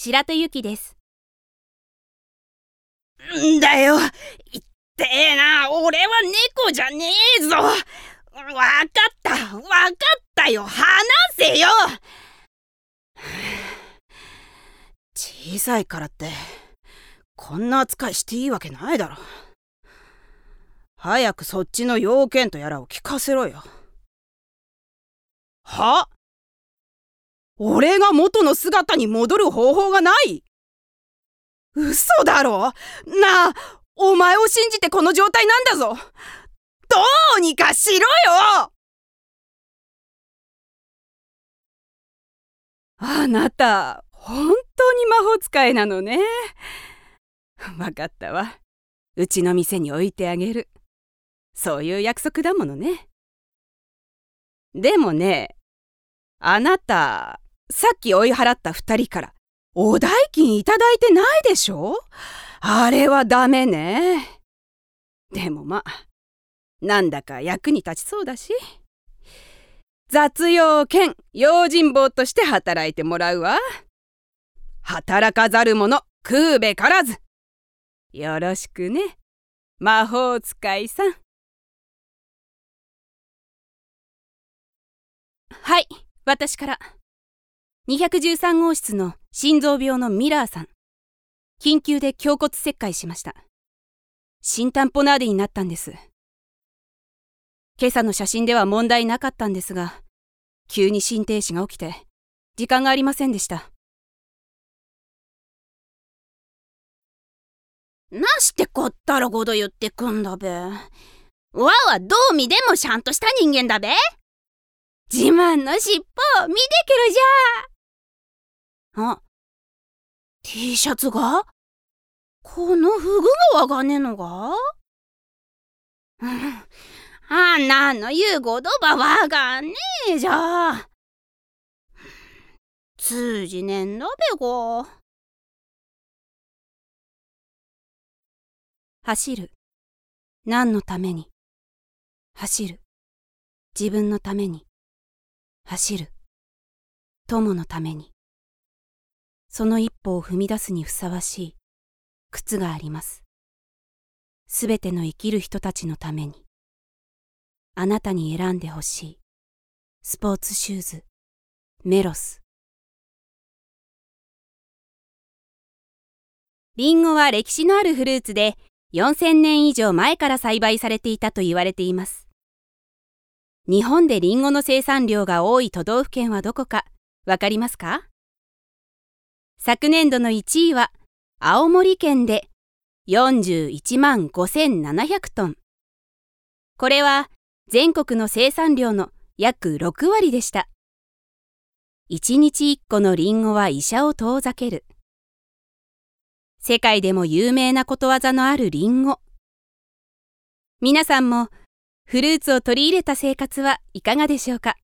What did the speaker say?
白戸由紀です。 んだよ、いってえな、俺は猫じゃねえぞ。わかったよ、話せよ。小さいからってこんな扱いしていいわけないだろ。早くそっちの用件とやらを聞かせろよ。は？俺が元の姿に戻る方法がない？嘘だろ。なあ、お前を信じてこの状態なんだぞ。どうにかしろよ。 あなた本当に魔法使いなのね。わかったわ。うちの店に置いてあげる。そういう約束だものね。でもね、あなたさっき追い払った2人からお代金いただいてないでしょ。あれはダメね。でもまあなんだか役に立ちそうだし、雑用兼用心棒として働いてもらうわ。働かざる者食うべからず。よろしくね、魔法使いさん。 はい、私から。213号室の心臓病のミラーさん。緊急で胸骨切開しました。心タンポナーデになったんです。今朝の写真では問題なかったんですが、急に心停止が起きて時間がありませんでした。 なしてこったらごと言ってくんだべ。わはどう見でもちゃんとした人間だべ。自慢の尻尾見てけるじゃ。あ、T シャツがこのフグがわかんねえのか。あんなの言うことばわかんねえじゃ。通じねえんだべこ。 走る。何のために。走る。自分のために。走る。友のために。その一歩を踏み出すにふさわしい靴があります。すべての生きる人たちのために。あなたに選んでほしいスポーツシューズメロス。リンゴは歴史のあるフルーツで4000年以上前から栽培されていたと言われています。日本でリンゴの生産量が多い都道府県はどこかわかりますか？昨年度の1位は青森県で41万5700トン。これは全国の生産量の約6割でした。1日1個のリンゴは医者を遠ざける。世界でも有名なことわざのあるリンゴ。皆さんもフルーツを取り入れた生活はいかがでしょうか？